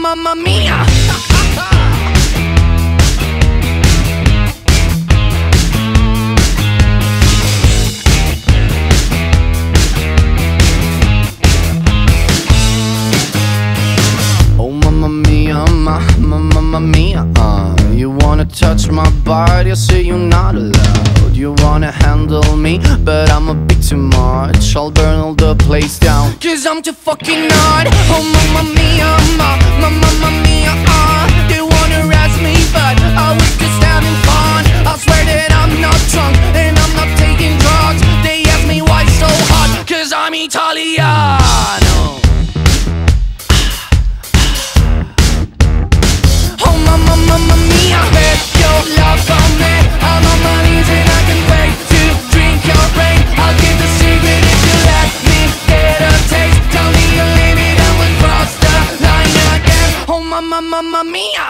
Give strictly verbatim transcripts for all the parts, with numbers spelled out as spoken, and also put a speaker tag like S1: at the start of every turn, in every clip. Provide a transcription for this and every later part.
S1: mamma mia. Oh mamma mia, ma, ma, mamma mia, uh. You wanna touch my body, I say you're not allowed. You wanna handle me, but I'm a bit too much. I'll burn all the place down, cause I'm too fucking hot. Oh mamma mia, ma, ma, mamma mia, uh. They wanna arrest me, but I was just having fun. I swear that I'm not drunk, and I'm not taking drugs. They ask me why so hot, cause I'm Italiano. Oh mamma, mamma mia, bet your love on me. I'm on my knees and I can wait to drink your rain. I'll give the secret if you let me get a taste. Tell me you leave it and we'll cross the line again. Oh mamma, mamma mia.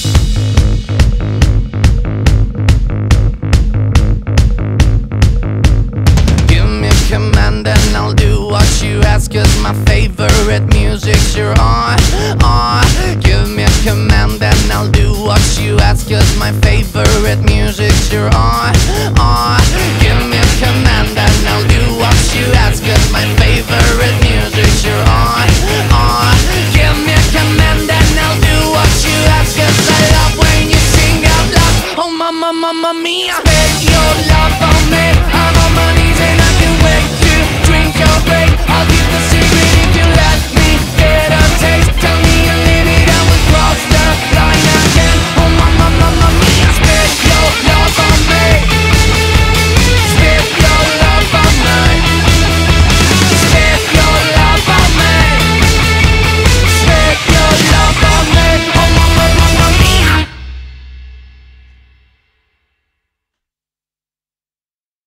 S1: Give me a command and I'll do what you ask, cause my favorite music's you're on, on.